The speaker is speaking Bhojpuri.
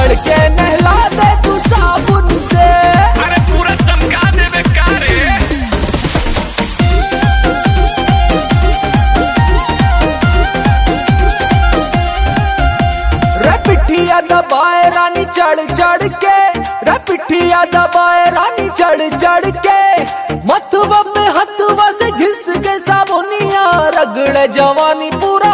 रगड़ के नहला दे तू साबुन से। अरे पूरा चमका दे बेकार रे पिठिया दबाए रानी चढ़ चढ़ के, रे पिठिया दबाए रानी चढ़ चढ़ के, मथुआ में हथुआ से घिस के साबुनिया रगड़े जवानी पूरा